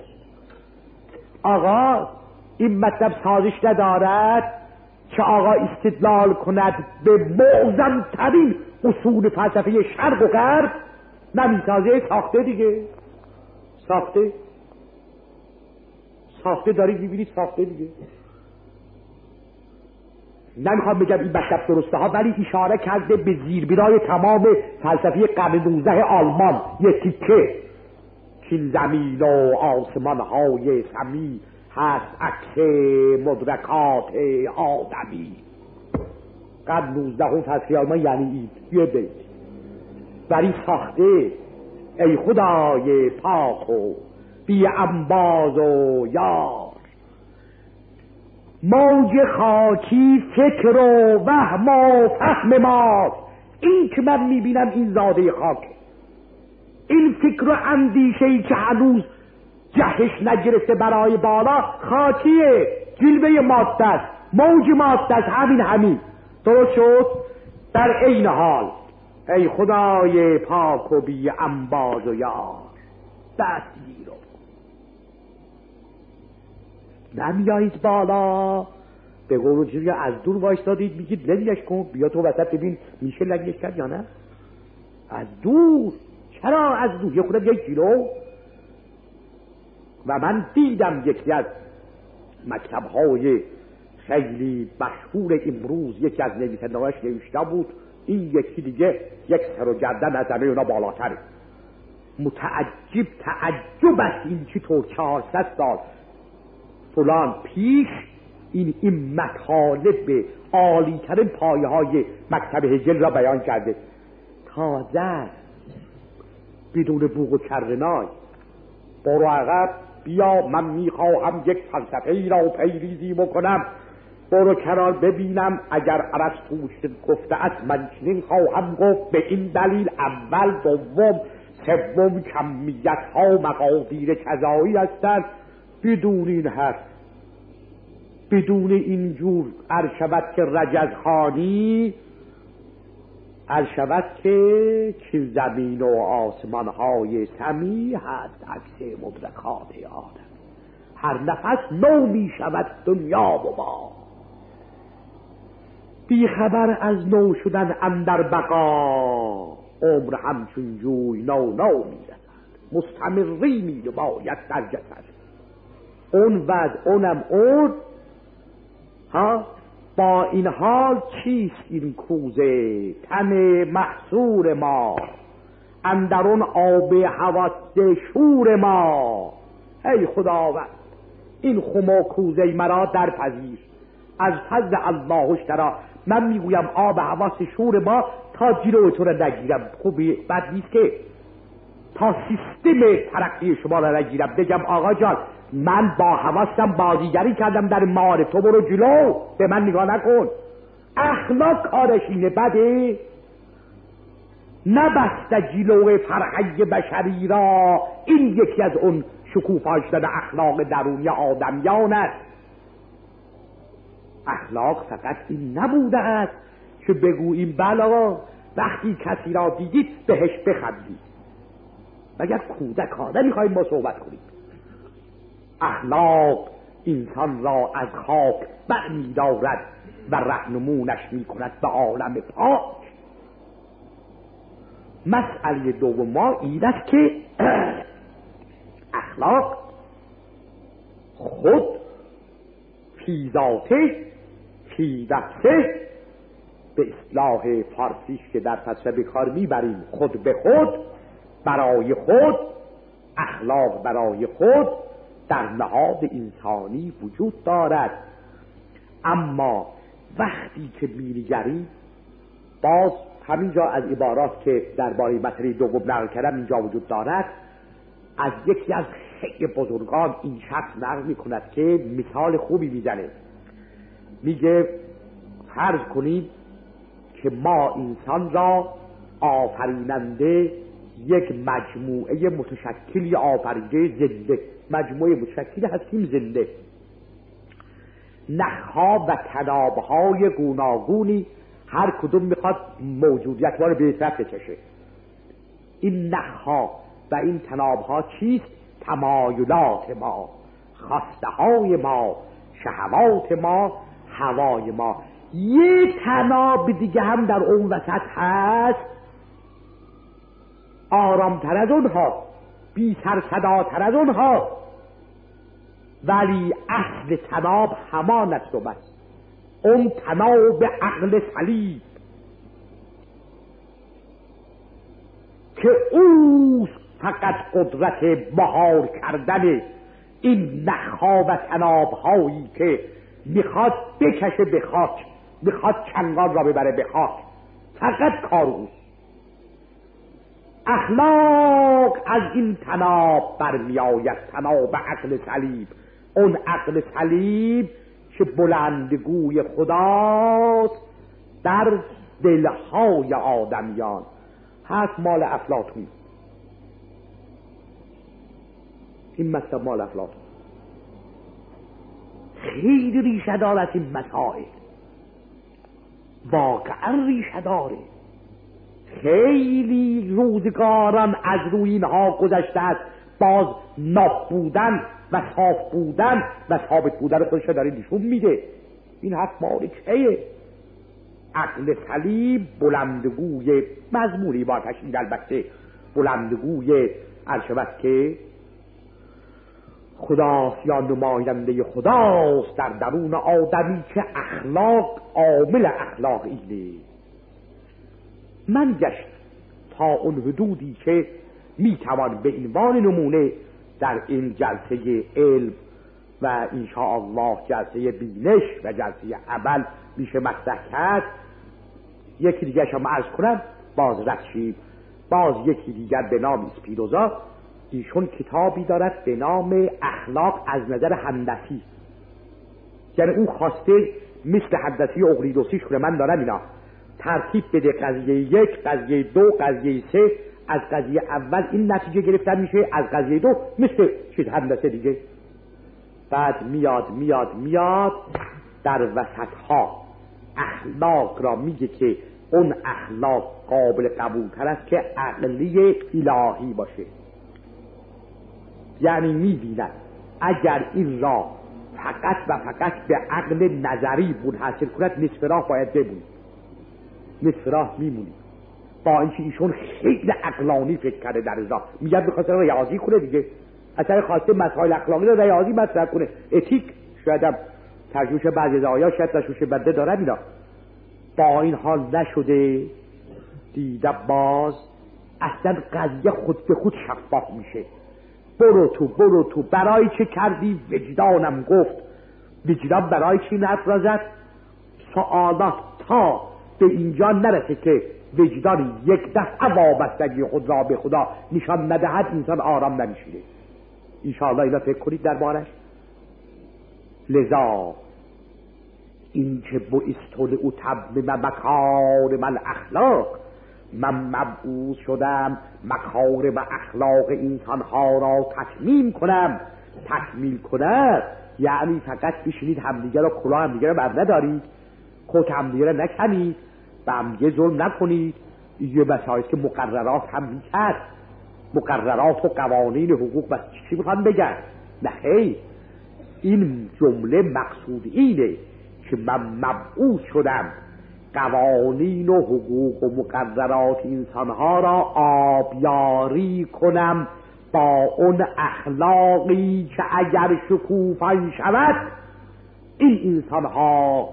آقا این مطلب سازش ندارد که آقا استدلال کند به معظم ترین اصول فلسفه شرق و غرب. نمیسازه، ساخته دیگه، ساخته دارید میبینید، ساخته دیگه. نمیخوام بگم این مطلب درسته ها، ولی اشاره کرده به زیربنای تمام فلسفه قرن 19 آلمان. یک تیکه که زمین و آسمان های سمی هست عکس مدرکات آدمی. قرن 19 هم فلسفه آلمان یعنی این یه بیت. ولی ساخته ای خدای پاک و بی انباز و یار. موج خاکی فکر و وهم و فهم ماست. این که من میبینم این زاده خاک، این فکر و اندیشه‌ای که هنوز جهش نگرفته برای بالا، خاکیه، جلوه ماده است، موج ماده است. همین درست شد. در عین حال ای خدای پاک و بی انباز و یار، دست گیرو نمیایید بالا. به قول چیزی از دور وایستادید میگید لنگش کن، بیا تو وسط ببین میشه لنگش کرد یا نه. از دور. چرا از دور؟ یه خودم یک کیلو. و من دیدم یکی از مکتب‌های خیلی مشهور امروز یکی از نویسنده‌هاش نوشته بود این یکی دیگه یک سر و گردن از همه اونا بالاتره. تعجب است این چطور 400 سال فلان پیش این مطالب عالی ترین پایه های مکتب هگل را بیان کرده. تازه بدون بوق و کرنای برو عقب، بیا من میخواهم یک فلسفه ای را پیریزی بکنم. برو کنار ببینم اگر ارسطو گفته است من چنین خواهم گفت. به این دلیل اول، دوم، سوم کمیت ها مقادیر کذایی هستند. بدون این حرف، بدون اینجور ارشود که رجزخانی، ارشود که زمین و آسمان های سمی هست عکس مدرکات آدم. هر نفس نو می شود دنیا و ما، بی خبر از نو شدن اندر بقا. عمر همچون جوی نو می رسد، مستمری می باید در جسد. اون وضع اونم اون ها. با این حال چیست این کوزه تن محصور ما، اندرون آب حواس شور ما. ای خداوند این خم و کوزه مرا در پذیر از فضل الله اشترا. من میگویم آب حواس شور ما تا جلو تو را نگیرم. خوبی بد نیست که تا سیستم ترقی شما را نگیرم، بگم آقا جان من با حواسم بازیگری کردم در معارف، تو برو جلو، به من نگاه نکن. اخلاق کارش اینه، بده نبسته جلو فرهنگ بشری را. این یکی از اون شکوفا شدن اخلاق درونی آدمیان است. اخلاق فقط این نبوده است که بگوییم بلا وقتی کسی را دیدید بهش بخندید. مگر کودک ها نمیخوایم ما صحبت کنیم؟ اخلاق انسان را از خاک برمی دارد و رهنمونش می کند به عالم پاک. مسئله دوم ما این است که اخلاق خود فی ذاته فی نفسه، به اصطلاح فارسیش که در فلسفه به کار میبریم، خود به خود، برای خود، اخلاق برای خود در نهاد انسانی وجود دارد. اما وقتی که می‌نگریم باز همینجا از عبارات که درباره مطلب دوم نقل کردم اینجا وجود دارد، از یکی از خیلی بزرگان این شخص نقل می‌کند که مثال خوبی میزنه. میگه فرض کنید که ما انسان را آفریننده یک مجموعه متشکلی آفریده زنده، مجموعه متشکلی هستیم زنده، نخها و تنابهای گوناگونی هر کدوم میخواد موجودیت ما رو به طرف بکشه. این نخها و این تنابها چیست؟ تمایلات ما، خواسته های ما، شهوات ما، هوای ما. یه تناب دیگه هم در اون وسط هست، آرامتر از اونها، بی سرصداتر از اونها، ولی اصل تناب همان است و بس. اون تناب عقل سلیم که اوست فقط قدرت مهار کردن این نخها و تنابهایی که میخواد بکشه به خاک، میخواد چنگال را ببره به خاک، فقط کار اوست. اخلاق از این تناب برمیآید، تناب عقل سلیم، اون عقل سلیم که بلندگوی خداست در دلهای آدمیان. هست مال افلاطون، این مطلب مال افلاطون خیلی ریشه دارد. این مسائل واقعا ریشه داره، خیلی روزگاران از روی اینها گذشته است، باز ناب بودن و صاف بودن و ثابت بودن خودش داره نشون میده. این حرف مال چیه؟ عقل سلیم بلندگوی مضمونی با تشدید البته، بلندگوی عرشبت که خداست یا نماینده خداست در درون آدمی که اخلاق عامل اخلاق اینه. من گشت تا اون حدودی که میتوان به عنوان نمونه در این جلسه علم و انشاءالله جلسه بینش و جلسه عمل میشه مطرح کرد. یکی دیگه شما عرض کنم باز رد. باز یکی دیگر به نام اسپینوزا، ایشون کتابی دارد به نام اخلاق از نظر هندسی، یعنی اون خواسته مثل هندسی اقلیدوسیش کنه. من دارم اینا ترتیب بده، قضیه یک، قضیه دو، قضیه سه، از قضیه اول این نتیجه گرفتن میشه، از قضیه دو مثل چیز هندسه دیگه. بعد میاد در وسط ها اخلاق را میگه که اون اخلاق قابل قبول تر است که عقلی الهی باشه. یعنی میبیند اگر این را فقط و فقط به عقل نظری منحصر کند نصف راه باید بمونید، نصف راه میمونید. با اینکه ایشون خیلی عقلانی فکر کرده در ازا، میگه بخواسته ریاضی کنه دیگه، اصلا خواسته مسائل اخلاقی رو ریاضی مطرح کنه، اتیک شاید هم ترجمهش بعضی آیا شاید تشویش بنده دارن اینا. با این حال نشده، دیده باز اصلا قضیه خود به خود شفاف میشه. برو تو برای چه کردی؟ وجدانم گفت. وجدان برای چی نفرازد؟ سوالات تا به اینجا نرسه که وجدان یک دفعه وابستگی خود را به خدا نشان ندهد، انسان آرام نمیشینه. انشاءالله اینا فکر کنید دربارش. لذا این که بعثت او تمم مکارم الاخلاق، من مبعوث شدم مکارم اخلاق انسان ها را تکمیل کنم. یعنی فقط بشینید همدیگه را کلاه همدیگه را بر ندارید، کت همدیگه را نکنید، به همدیگه ظلم نکنید. یه مسائل که مقررات هم میکرد، مقررات و قوانین حقوق بس چی میخوان بگن؟ نه خیر، این جمله مقصود اینه که من مبعوث شدم قوانین و حقوق و مقررات انسانها را آبیاری کنم با اون اخلاقی که اگر شکوفان شود این انسانها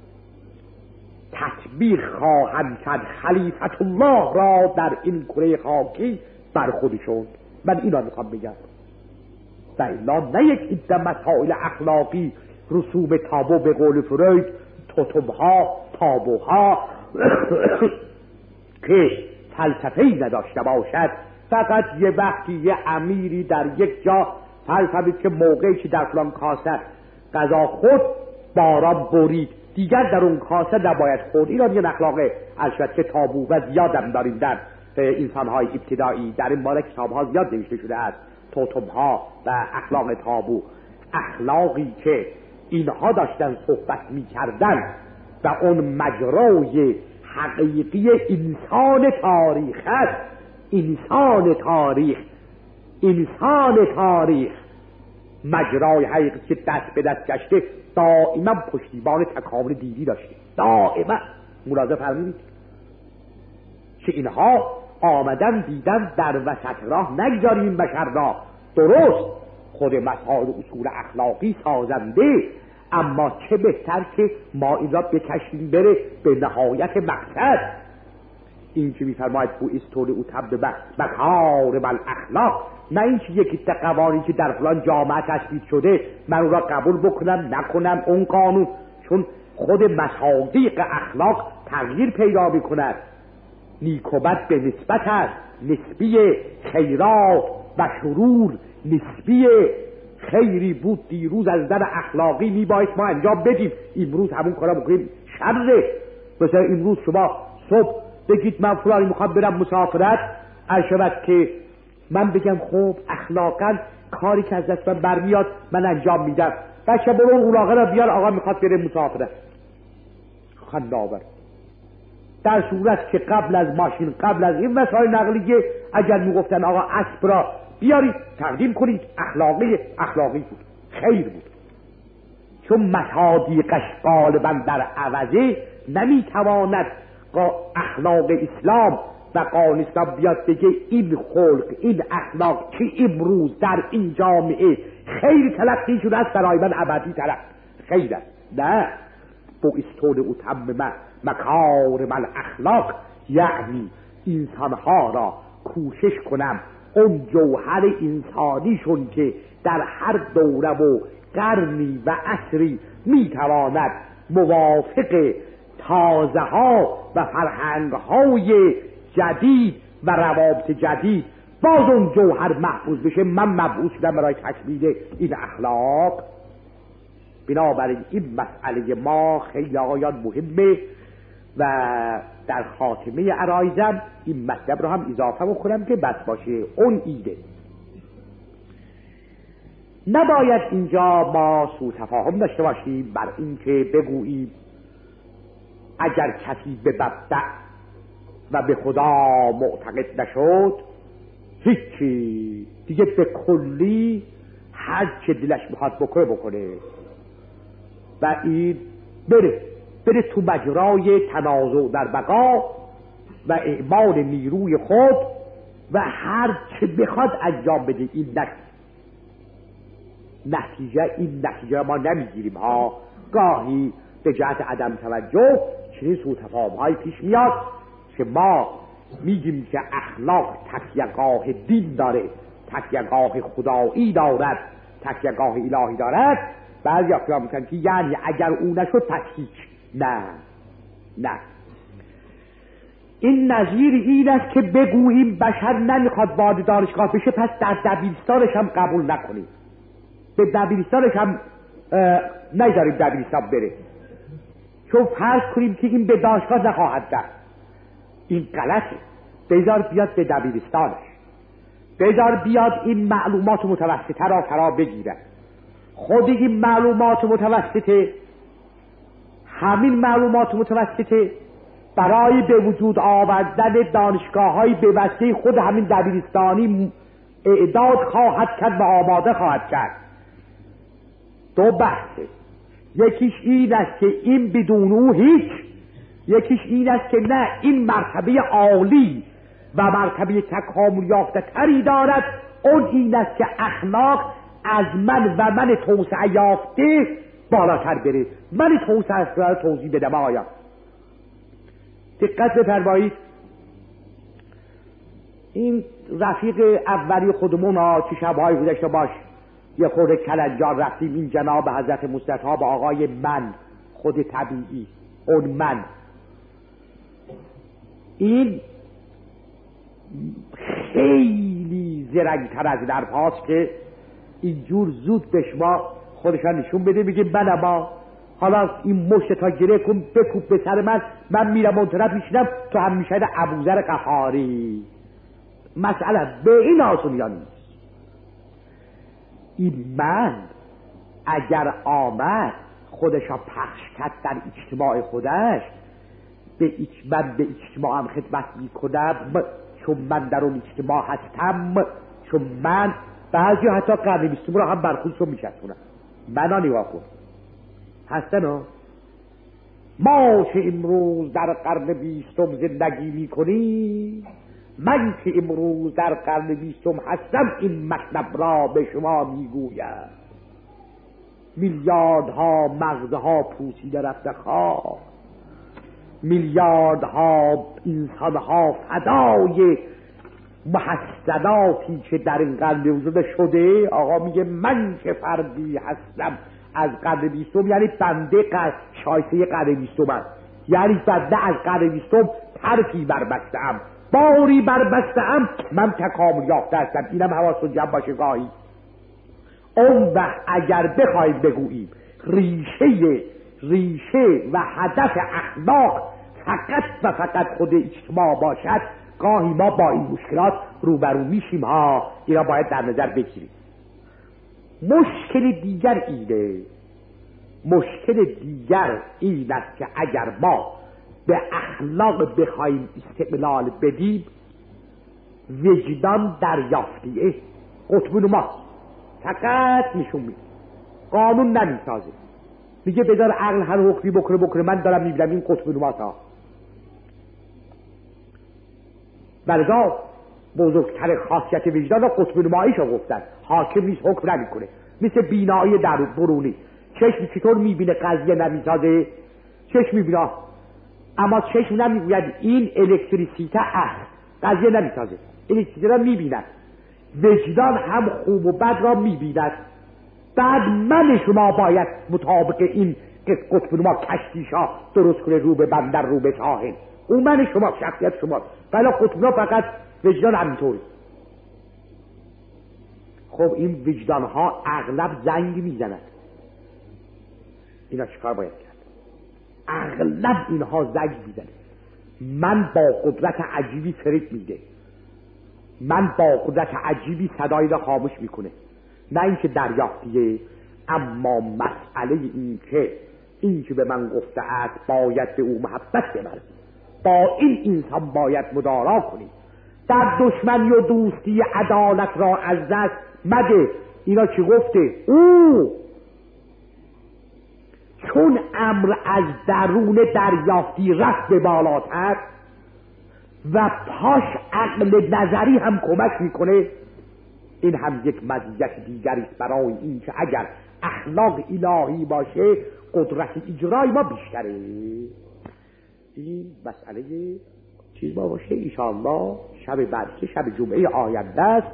تطبیق خواهند کرد خلیفت الله را در این کره خاکی بر خودشون. من اینا میخوام بگم و الا نه یک عده مسائل اخلاقی، رسوم تابو به قول فروید، توتمها، تابوها که فلسفه‌ای نداشته باشد. فقط یه وقتی یه امیری در یک جا فلسفید که موقعی که در فلان کاسه غذا خود باران برید، دیگر در اون کاسه نباید خورد. این را میگن اخلاق البته تابو و زیادم داریم در انسان‌های ابتدایی. در این باره کتاب‌ها زیاد نوشته شده است، توتم‌ها و اخلاق تابو، اخلاقی که اینها داشتن صحبت می‌کردن و اون مجرای حقیقی انسان تاریخ است. انسان تاریخ مجرای حقیقی که دست به دست گشته دائما پشتیبان تکامل دینی داشته، دائما. ملاحظه فرمودید که اینها آمدن دیدن در وسط راه نگذاریم بشر را، درست خود مسائل اصول اخلاقی سازنده، اما چه بهتر که ما این را بکشیم بره به نهایت مقصد. این که میفرماید بو استول او تبد مکارم الاخلاق، نه این که یکی قوانینی که در فلان جامعه تصویب شده من اون را قبول بکنم نکنم اون قانون، چون خود مصادیق اخلاق تغییر پیدا میکند. نیک و بد به نسبت است، نسبی خیرات و شرور نسبیه. خیری بود دیروز از نظر اخلاقی میباید ما انجام بدیم، امروز همون کارا بکنیم شره. مثلا امروز شما صبح بگید من فلانی میخوام برم مسافرت، شود که من بگم خب اخلاقا کاری که از دست من برمیاد من انجام میدم، بچه برو اون اولاغه را بیار آقا میخواد بره مسافرت. خندآور. در صورت که قبل از ماشین، قبل از این وسایل نقلیه، اگر میگفتن آقا اسب را بیارید تقدیم کنید، اخلاقی بود، خیر بود. چون مصادیقش غالبا در عوضه نمیتواند اخلاق اسلام و قانون اسلام بیاد بگه این خلق، این اخلاق که امروز در این جامعه خیر تلقی شده است برای من ابدی خیر است. نه، با استول او تمم مکارم الاخلاق، یعنی انسانها را کوشش کنم اون جوهر انسانیشون که در هر دوره و قرنی و عصری میتواند موافق تازه ها و فرهنگ های جدید و روابط جدید باز اون جوهر محفوظ بشه. من مبعوث شدم برای تکمیل این اخلاق. بنابراین این مسئله ما خیلی آقایان مهمه و در خاتمه عرایزم این مطلب رو هم اضافه بکنم که بس باشه. اون ایده نباید اینجا ما سوء تفاهم داشته باشیم بر این که بگوییم اگر کسی به مبدأ و به خدا معتقد نشد هیچی دیگه، به کلی هر چه دلش میخواد بکنه و این بره تو مجرای تنازع در بقا و اعمال نیروی خود و هر چه بخواد انجام بده. این نتیجه ما نمیگیریم ها. گاهی به جهت عدم توجه چنین سوء تفاهم‌هایی پیش میاد که ما میگیم که اخلاق تکیه‌گاه دین داره، تکیه‌گاه خدایی دارد، تکیه‌گاه الهی دارد. بعضی افراد میگن که یعنی اگر او نشد پس هیچ. نه، این نظیر این است که بگوییم بشر نمیخواد وارد دانشگاه بشه پس در دبیرستانش هم قبول نکنیم، به دبیرستانش هم نذاریم دبیرستان بره، چون فرض کنیم که این به دانشگاه نخواهد رفت. این غلطه. بذار بیاد به دبیرستانش، بذار بیاد این معلومات متوسطه را فرا بگیره. خود این معلومات متوسطه، همین معلومات متوسطه برای به وجود آوردن دانشگاه‌های به وسیله خود همین دبیرستانی اعداد خواهد کرد و آماده خواهد کرد. دو بحثه، یکیش این است که این بدون او هیچ، یکیش این است که نه، این مرتبه عالی و مرتبه تکامل یافته تری دارد. اون این است که اخلاق از من توسعه یافته بالاتر بره. من توسعه را توضیح بدم آیا دقت بفرمایید. این رفیق اولی خودمون ها چه شبهای گذشته باش یه خورده کلنجار رفتیم این جناب حضرت مصطفی با آقای من، خود طبیعی، اون من، این خیلی زرنگتر از این حرفاست که اینجور زود به شما خودشان نشون بده بگه من، اما حالا این مشت تا گره کن بکوب به سر من میرم اون طرف میشینم تو هم میشه ابوذر غفاری. مسئله به این آسونی نیست. این من اگر آمد خودشا پخش کرد در اجتماع خودش، من به اجتماع هم خدمت میکنم چون من در اون اجتماع هستم، چون من بعضی حتی قرن 20 را هم برخودشون میشستونم. منا نگاه کن هستن ما که امروز در قرن 20 زندگی میکنی، من که امروز در قرن 20 هستم این مطلب را به شما میگویم. میلیاردها مغزها پوسیده رفته خواه، میلیاردها انسانها فدای محسناتی که در این قرن وجود شده. آقا میگه من که فردی هستم از قرن 20، یعنی بنده شایسته قرن 20 یعنی بنده از قرن 20 طرفی بربستم، باری بربستم، من تکامل یافته هستم. اینم حواستون جمع باشه گاهی. اون وقت اگر بخواید بگوییم ریشه و هدف اخلاق فقط و فقط خود اجتماع باشد، گاهی ما با این مشکلات روبرو میشیم ها. اینا باید در نظر بگیریم. مشکل دیگر این است که اگر ما به اخلاق بخوایم استقلال بدیم، وجدان دریافتیه قطب نما فقط نشون میده، قانون نمیسازه. میگه بدار عقل هر حکمی بکنه. من دارم میبینم این قطب نما تا برگاه بزرگتر خاصیت وجدان قطب نماییشو گفتن. حاکم نیست، حکم نمیکنه، مثل بینایی در برونی. چشم چطور میبینه قضیه نمیسازه؟ چشم میبینه اما چشم نمیگوید این الکتریسیته است، قضیه نمیسازه. الکتریسیته را میبیند. وجدان هم خوب و بد را میبیند. بعد من شما باید مطابق این قطب نما کشتیشا درست کنه، رو به بندر رو به ساحل. اون من شما، شخصیت شما. بلا قطب نما فقط وجدان همینطوری. خب این وجدان ها اغلب زنگ میزند. اینا چیکار باید کرد؟ اغلب اینها زنگ میزنه. من با قدرت عجیبی فرید میده، من با قدرت عجیبی صدایی را خاموش میکنه. نه اینکه دریافتیه، اما مسئله این که به من گفته است باید به او محبت ببرید، با این انسان باید مدارا کنید، در دشمنی و دوستی عدالت را از دست مده. اینا چی گفته؟ او چون امر از درون دریافتی رفت به بالاتر و پاش عقل نظری هم کمک میکنه، این هم یک مزیت دیگری است برای این که اگر اخلاق الهی باشه قدرت اجرای ما بیشتره. این مسئله چیز ما باشه انشاءالله شب بعد که شب جمعه آینده است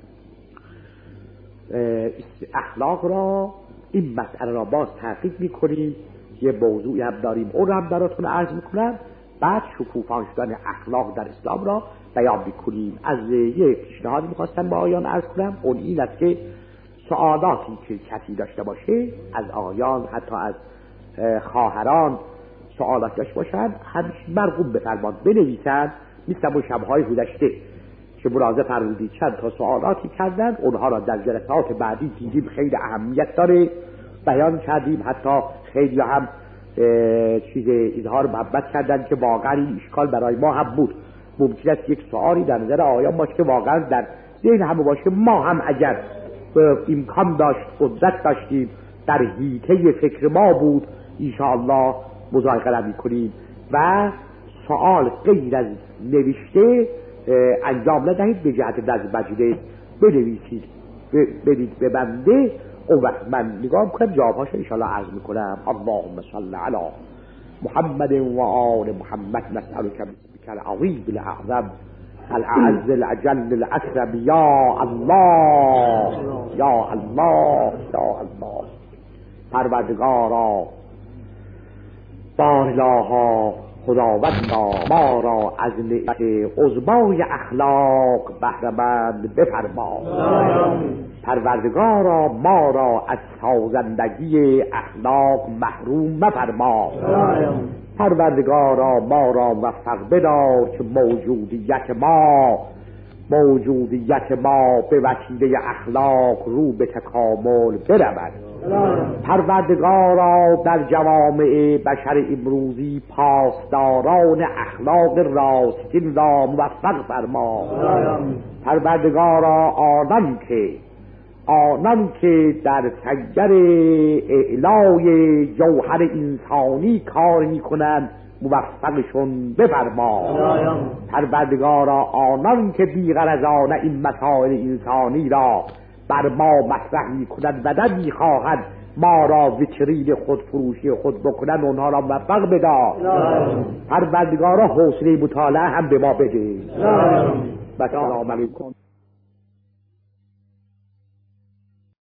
اخلاق را، این مسئله را باز تحقیق میکنیم. یه موضوعی هم داریم، اون هم براتون عرض میکنم. بعد شکوفان شدن اخلاق در اسلام را بیان میکنیم. از یه پیشنهادی میخواستم با آیان عرض کنم، اون این است که سوالاتی که کسی داشته باشه از آیان، حتی از خواهران سوالات داشته باشن، همیشه مرغوب بفرمان بنویسن. مثل اون شبهای گذشته که ملاحظه فرمودید چند تا سوالاتی کردن، اونها را در جلسات بعدی دیدیم خیلی اهمیت داره بیان کردیم. حتی خیلی هم چیز اظهار محبت کردن که واقعا این اشکال برای ما هم بود. ممکن است یک سوالی در نظر آیان باشه که واقعا در ذهن همه باشه. ما هم اگر امکان داشت، قدرت داشتیم، در حیطه فکر ما بود، انشاءالله مذاکره میکنیم و سوال غیر از نوشته انجام ندهید، به جهت دست مجلس بنویسید، بدید به بنده. اون وقت من نگاه میکنم جوابهاش انشاءالله عرض میکنم. اللهم صل علی محمد و آل محمد، نسألك باسمك العظیم الاعظم الاعز الاجل الاکرم، یا الله یا الله یا الله. پروردگارا بارلاها خداوندا ما را از نعمت عظمای اخلاق بهره‌مند بفرما. پروردگارا ما را از سازندگی اخلاق محروم مفرما. پروردگارا ما را موفق بدار که موجودیت ما به وسیله اخلاق رو به تکامل برود. پروردگارا در جوامع بشر امروزی پاسداران اخلاق راستین را موفق فرما. پروردگارا آنان که در سنگر اعلای جوهر انسانی کار میکنند موفقشون بفرما. پروردگارا آنان که بی‌غرضانه این مسائل انسانی را بر ما مطرح میکنند و نمیخواهند ما را ویترین خودفروشی خود بکنند اونها را موفق بدار. پروردگارا حوصله مطالعه هم به ما بده. و سلام علیکم.